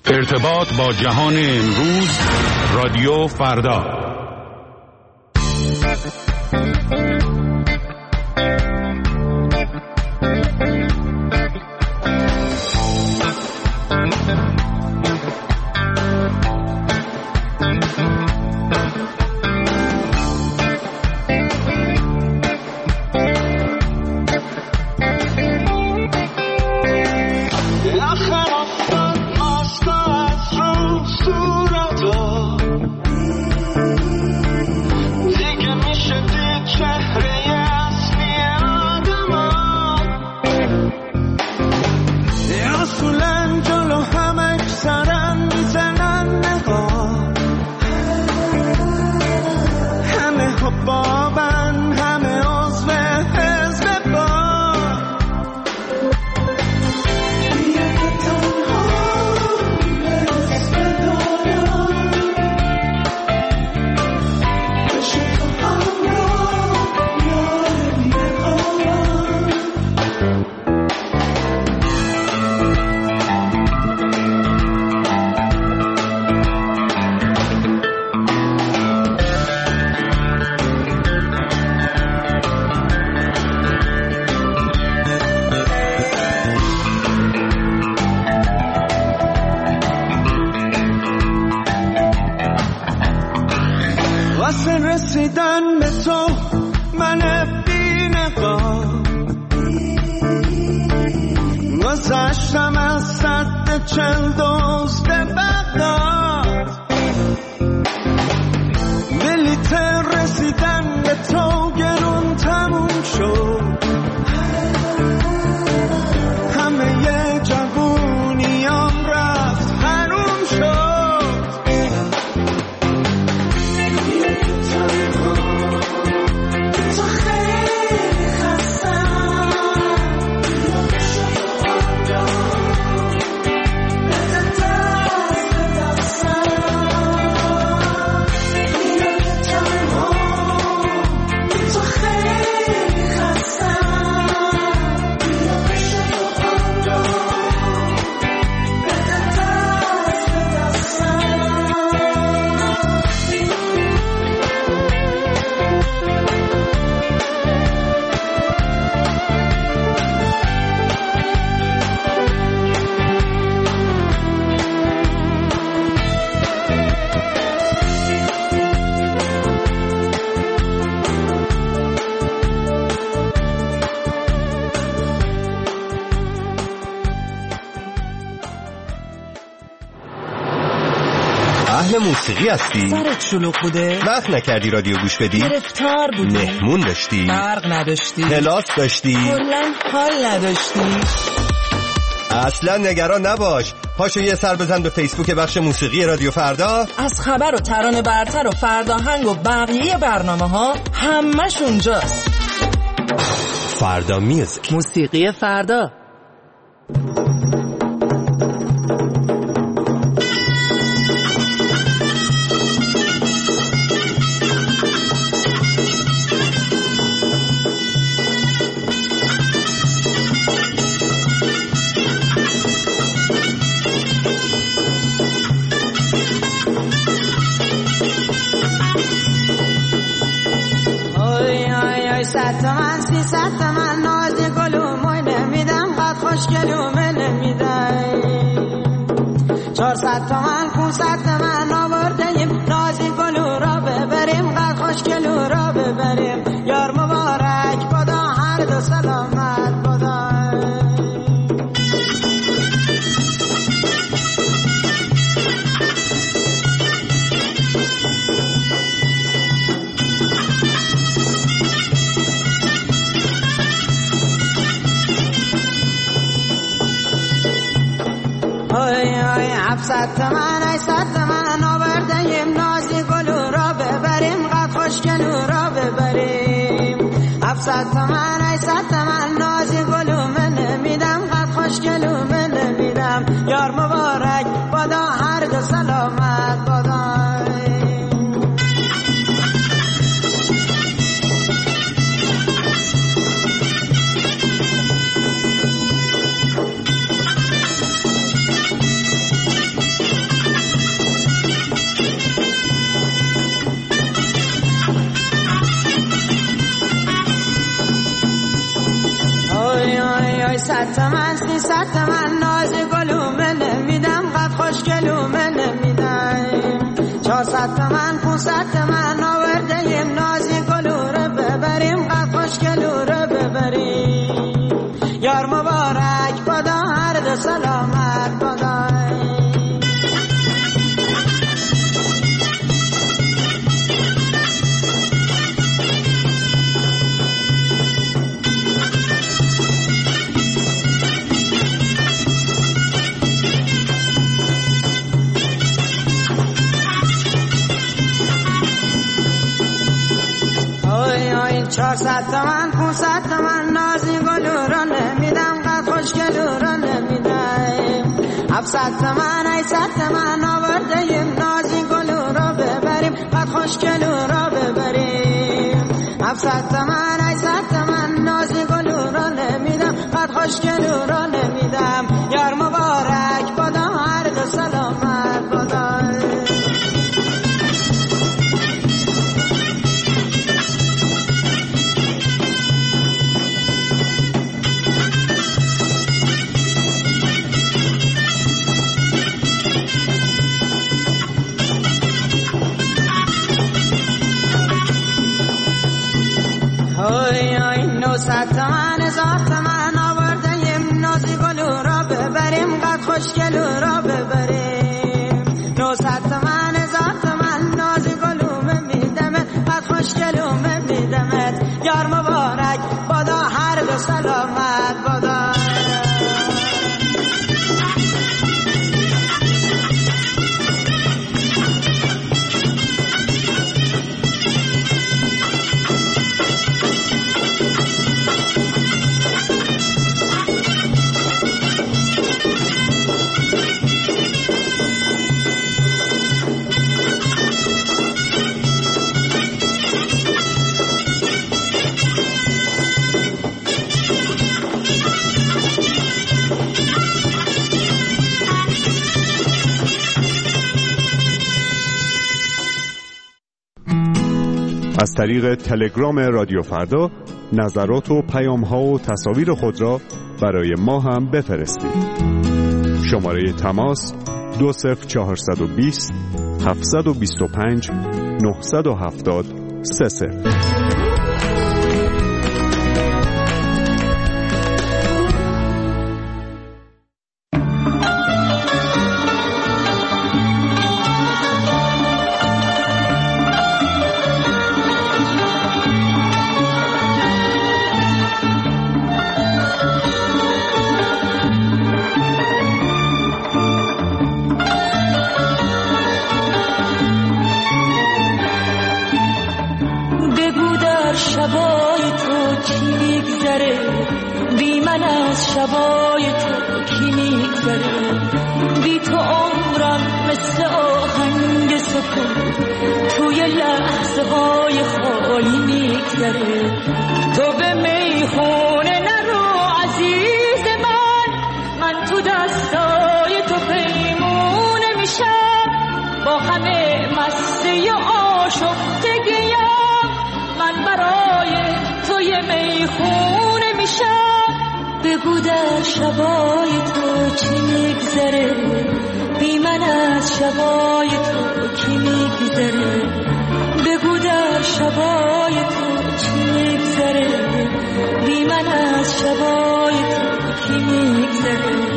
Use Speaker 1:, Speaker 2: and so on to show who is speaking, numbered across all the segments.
Speaker 1: ارتباط با جهان امروز، رادیو فردا.
Speaker 2: رسیدن به تو من بی‌نقاب گذشتم از سد 40 دزد بغداد بلیت رسیدن به تو گرون تموم شد همه ی جوونیام رفت حروم شد
Speaker 3: موسیقی هستی؟
Speaker 4: سرت شلوغ بوده؟
Speaker 3: وقت نکردی رادیو گوش بدی؟
Speaker 4: گرفتار بودی؟
Speaker 3: مهمون داشتی؟
Speaker 4: برق نداشتی؟
Speaker 3: کلاس داشتی؟
Speaker 4: کلاً حال نداشتی؟
Speaker 3: اصلا نگران نباش، پاشو یه سر بزن به فیسبوک بخش موسیقی رادیو فردا.
Speaker 4: از خبر و ترانه برتر و فرداهنگ و بقیه برنامه ها همش اونجاست.
Speaker 3: فردا میوزیک،
Speaker 4: موسیقی فردا.
Speaker 5: من 300 من ناز گلومو نمیدم قد خوشگلومه نمیدم 400 من 500 من آوردیم نازی گلو را ببریم قد خوشگلو را ببریم یار مبارک بدا هر دو سلامت بدا ای 700 من 800 من آوردیم نازی گلو را ببریم قد خوشگلو را ببریم 700 من 800 من نازی گلو من نمیدم قد خوشگلو من نمیدم یار مبارک بدا هر دو سلامت بدا 200 تومن 300 تومن ناز گلومه نمیدم قد خوشگلومه نمیدم 400 تومن 500 تومن آوردیم نازی گلوره ببریم قد خوشگلوره ببریم یار مبارک بادا هر دو سلامت بادا این 400 تومن 500 تومن نازی گلو رو نمیدم قد خوشگلو رو نمیدم 700 تومن 800 تومن آوردیم نازی گلو رو ببریم قد خوشگلو رو ببریم 700 تومن 800 تومن نازی گلو رو نمیدم قد خوشگلو رو نمیدم یار مبارک بادا هر دو سلامت بادا اوی 900 تومن 1000 تومن آوردیم نازی گلو را ببریم قد خوشگلو را ببریم 900 تومن 1000 تومن نازی گلو میدمت قد خوشگلو میدمت یار مبارک بادا هر دو سلامت بادا
Speaker 1: از طریق تلگرام رادیو فردا نظرات و پیام‌ها و تصاویر خود را برای ما هم بفرستید. شماره تماس 20420 725 970 30.
Speaker 6: شبای تو کی میگذره بی من از شبای تو کی میگذره بی تو عمرم مثل آهنگ سکون توی لحظه های خالی میگذره تو به میخونه نرو عزیز من تو دستای تو پیمونه میشم با همه مستی و آشفتگیم من برای توی میخونه میشم بگو در شبای تو چی میگذره بی من از شبای تو کی میگذره بگو در شبای تو چی میگذره بی من از شبای تو کی میگذره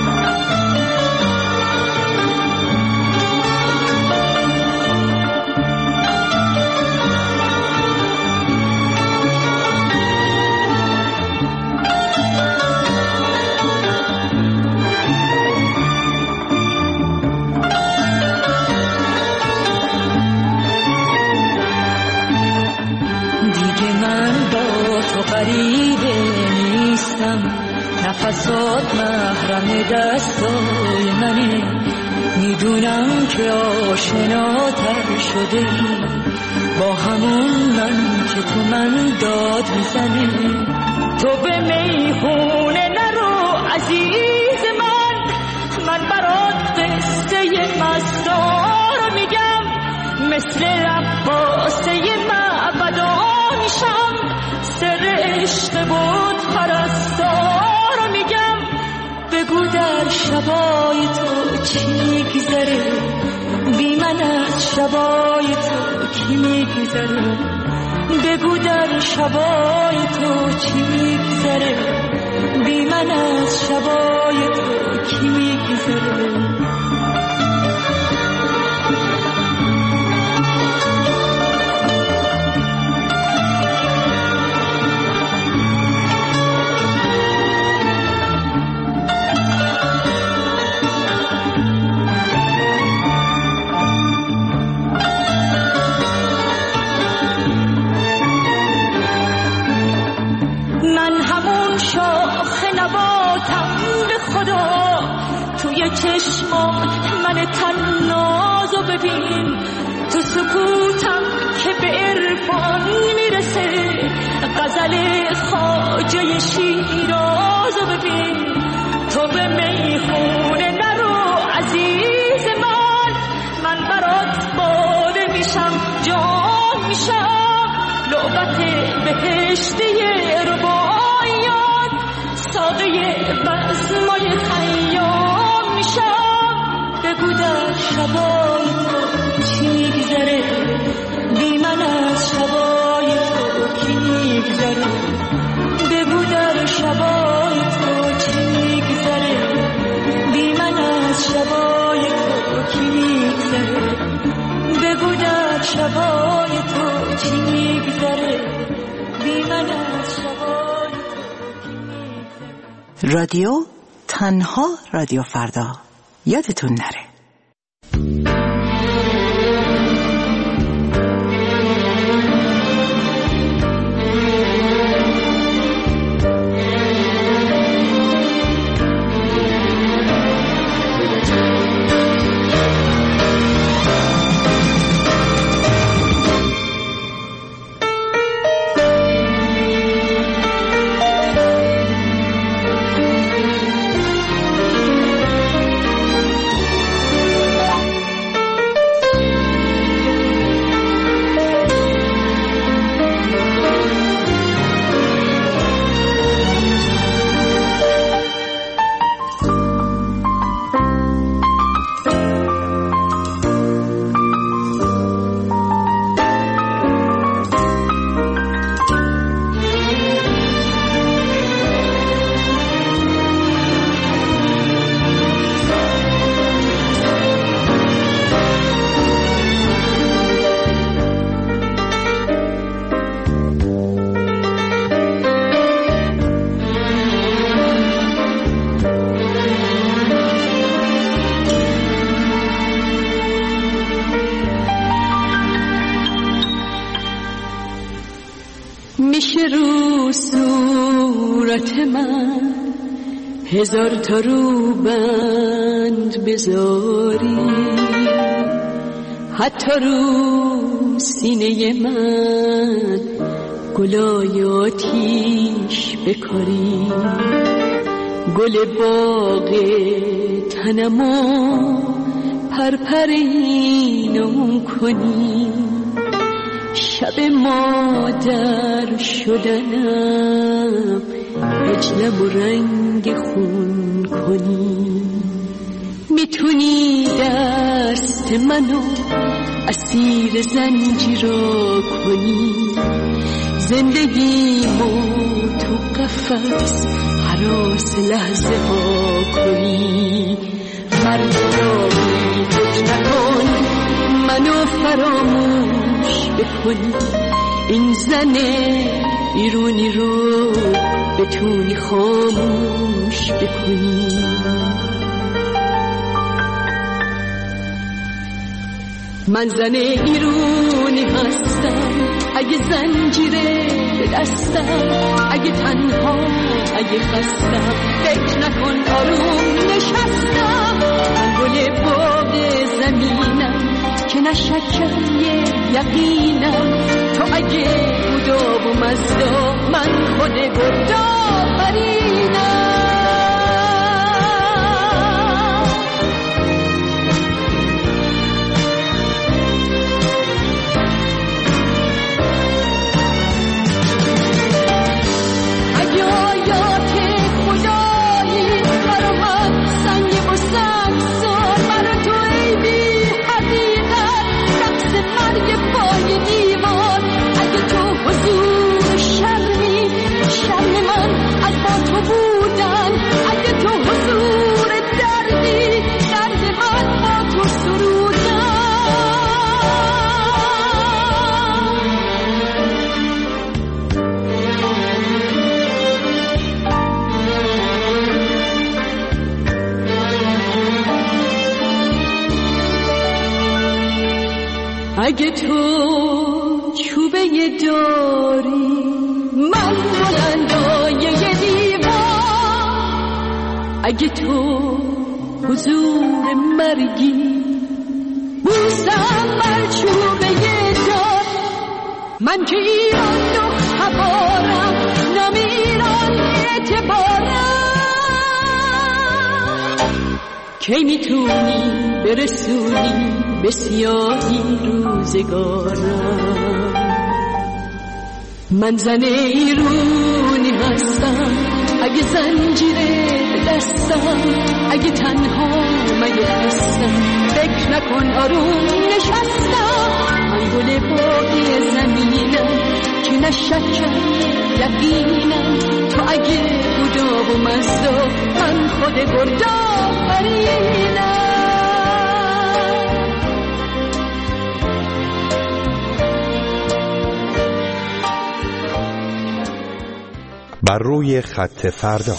Speaker 6: غریبه نیستم نفسات محرم دستای منه میدونم که آشناتر شده با همون من که تو من داد میزنه تو به میخونه نرو عزیز من برات قصه مستار میگم مثل عباسه معبدا میشم سر عشق بود پرستار میگم شبای تو چی میگذره، بی من از شبای تو کی میگذره، بگو در شبای تو چی میگذره، بی من از شبای تو کی میگذره. توی چشمات من تنازو ببین، تو سکوتم که به عرفان میرسه، غزل خواجه شیرازو ببین. تو به میخونه نرو عزیز من برات باده میشم، جام میشم، لعبت بهشتی رباعیات، ساقه بزمای خیام میشم. بگو در شبای تو چی میگذره، بی من از شبای تو کی میگذره، بگو در شبای تو چی میگذره، بی من از شبای تو کی میگذره، بگو در شبای تو چی میگذره، بی من از شبای تو کی میگذره.
Speaker 7: رادیو تنها رادیو فردا، یادتون نره.
Speaker 6: میشه رو صورت من هزار تا روبند بذاری، حتی رو سینه من گلای آتیش بکاری، گل باغ تنمو پرپرینم کنی، شب مادر شدنم هجلم و رنگ خون کنی. میتونی دست منو اسیر زنجیرا کنی، زندگیمو تو قفس هراس لحظه ها کنی. فراموش نکن منو، فراموش بکنی، این زن ایرونی رو بتونی خاموش بکنی. من زن ایرونی هستم، اگه زنجیره به دستم، اگه تنها، اگه خستم، فکر نکن آروم نشستم. من گل باغ زمینم که نشکم یقینم، تو اگه بودا و مزدا، من خود بودا برینم. اگه آیات خدایی برام سنگ و اگه تو چوبه داری من بلندای دیوار، اگه تو حضور مرگی بوسم بر چوبه دار، من که ایران دو هوارم نمیران اعتبارم، کی میتونی برسونی به سیاهی روزگارم. من زن ایرونی هستم اگه زنجیر دستم، اگه تنها مگه هستم فکر نکن آروم نشستم، من گل باقی زمینم که نشکم یقینم، تو اگه بودا و مزدا من خود گردا فرینم.
Speaker 3: بر روی خط فردا.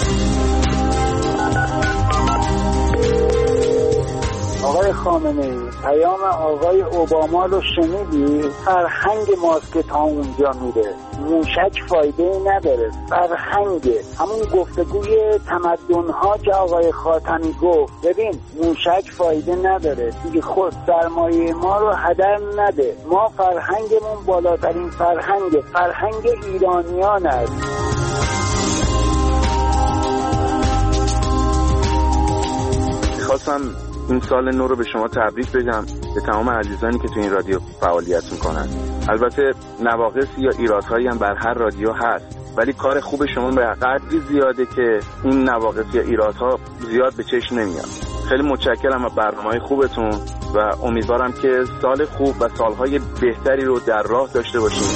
Speaker 8: آقای خامنه‌ای، پیام آقای اوباما رو شنیدی؟ فرهنگ ماست که تا اونجا میره، موشک فایده نداره، فرهنگه، همون گفتگوی تمدن‌ها که آقای خاتمی گفت. ببین موشک فایده نداره دیگه، خود سرمایه ما رو هدر نده، ما فرهنگمون بالاترین فرهنگ ایرانیان است.
Speaker 9: خواستم این سال نو رو به شما تبریک بگم، به تمام عزیزانی که تو این رادیو فعالیت میکنن. البته نواقص یا ایرادهایی هم بر هر رادیو هست، ولی کار خوب شما به قدری زیاده که این نواقص یا ایرادها زیاد به چشم نمیاد. خیلی متشکرم از برنامه‌های خوبتون و امیدوارم که سال خوب و سالهای بهتری رو در راه داشته باشیم.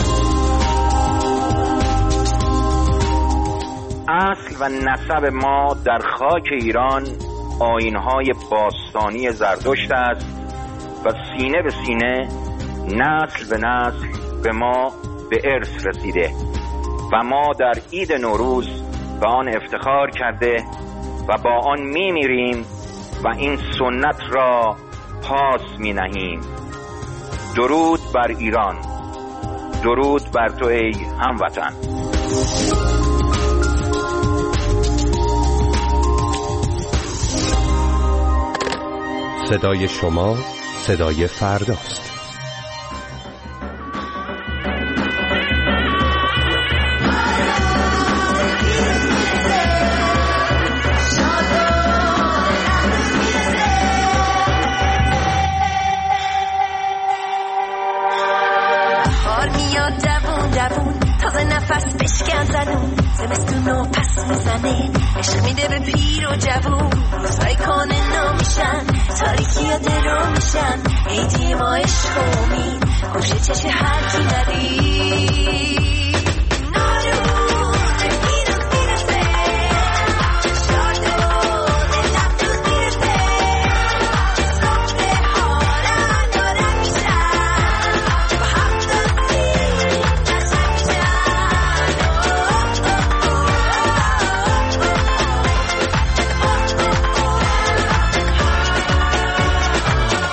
Speaker 10: اصل و نسب ما در خاک ایران آیین‌های باستانی زرتشت است و سینه به سینه، نسل به نسل به ما به ارث رسیده و ما در عید نوروز به آن افتخار کرده و با آن می‌میریم و این سنت را پاس می‌نهیم. درود بر ایران، درود بر تو ای هموطن.
Speaker 3: صدای شما صدای فرداست.
Speaker 11: بهار میاد دوون دوون، تازه نفس بشکن زنون، زمستونو پس میزنه، عشق میده به پیر و جوون، روزهای کانه نامیشن، تاریکی ها درو میشن، عیدی ما عشق و امید، گوشه چش هر کی ندید.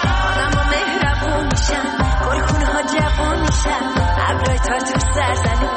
Speaker 11: تو سرزنون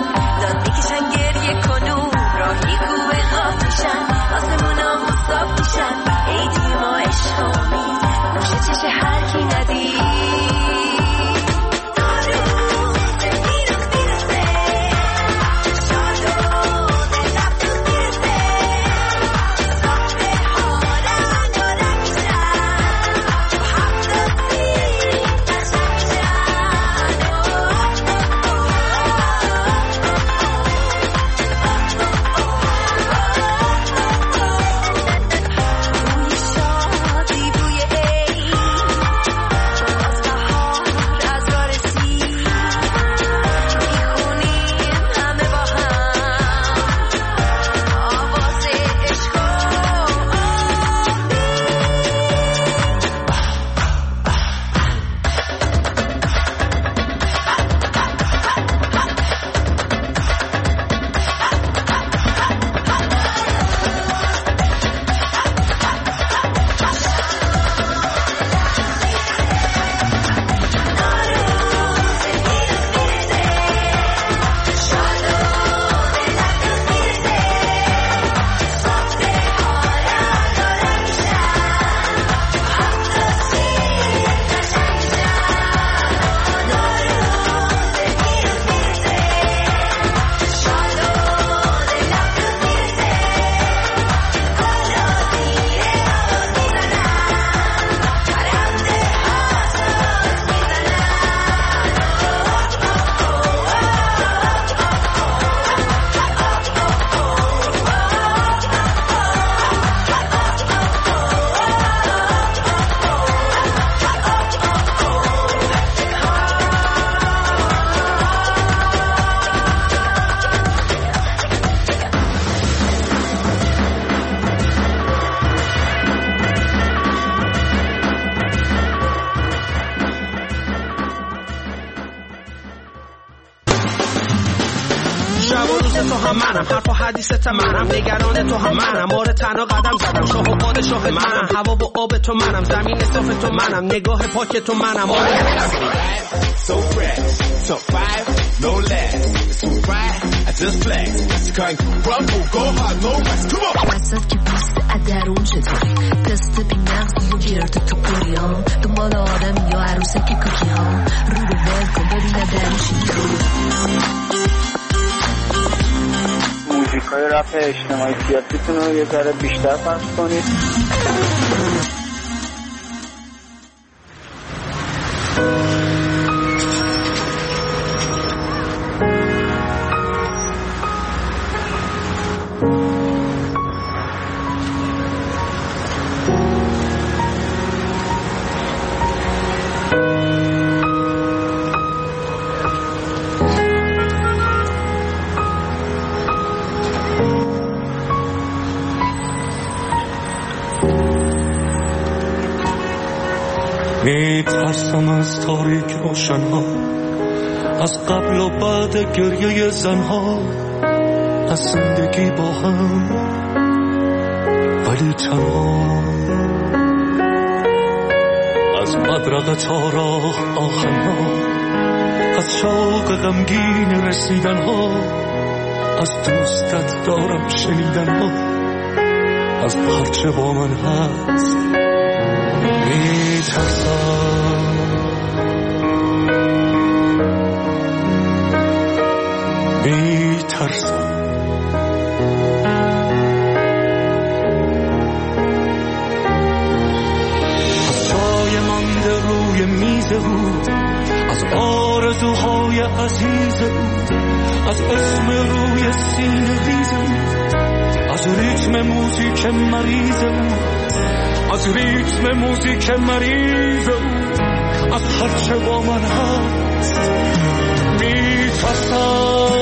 Speaker 2: منم، حرف و حدیثت منم، نگران تو هم منم، آره تنها قدم زدم، شاه و پادشاه منم، هوا و آب تو منم، زمین صاف تو منم، نگاه پاک تو منم.
Speaker 12: So fresh, top 5, no less. So right, I just flex. Can't crumble, go hard, no rest. Come on.
Speaker 11: وسط که بیست ادرون چطوری دست بی نقصی و گرد تو پوری ها دنبال آدم یا عروسه که کوکی ها رو ول کن ببینه درشی
Speaker 8: موزیکای رپ اجتماعی سیاسیتون رو یه ذره بیشتر پخش کنید.
Speaker 13: میترسم از تاریک روشنها، از قبل و بعد گریه زنها، از زندگی با هم ولی تنها، از مدرق تا راه آهنها، از شوق غمگین رسیدنها، از دوستت دارم شنیدنها، از هرچه با من هست میترسم. از جای مانده روی میز بود، از آرزوهای عزیز بود، از اسم روی سینه ریز بود، از ریتم موزیک مریض بود، از ریتم موزیک مریض بود، از هرچه با من هست میترسم.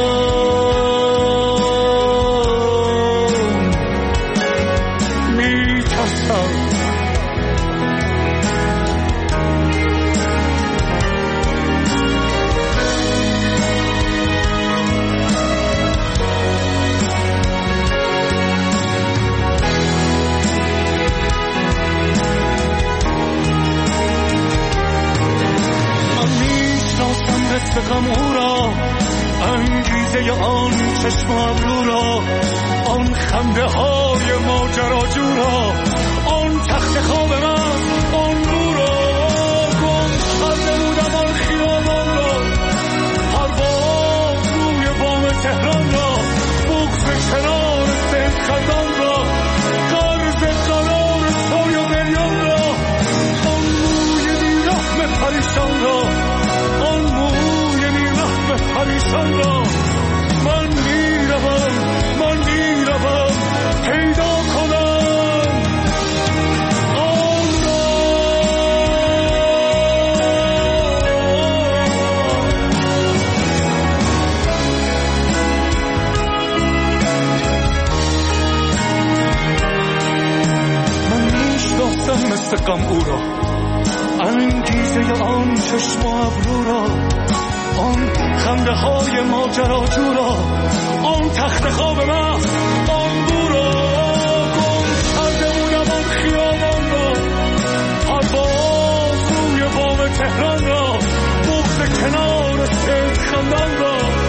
Speaker 13: غم او را، انگیزه آن چشم ابرو را، آن خنده های ماجراجو را، آن تخت خواب من، آن رو را گم کرده بودم، آن خیابان را، پرواز روی بام تهران را، بغض کنار سید خندان را، قرض قرار سوی و بریان را، آن موی بیرحم پریشان را، آن موی پریشان را. من میروم پیدا کنم آن را. من میشناسم مثل غم او را، انگیزه آن چشم و ابرو را، آن خنده های ماجراجو را، آن تخت خواب من، آن بو را گم کرده بودم، آن خیابان را، پرواز روی بام تهران را، بغض کنار سید خندان را،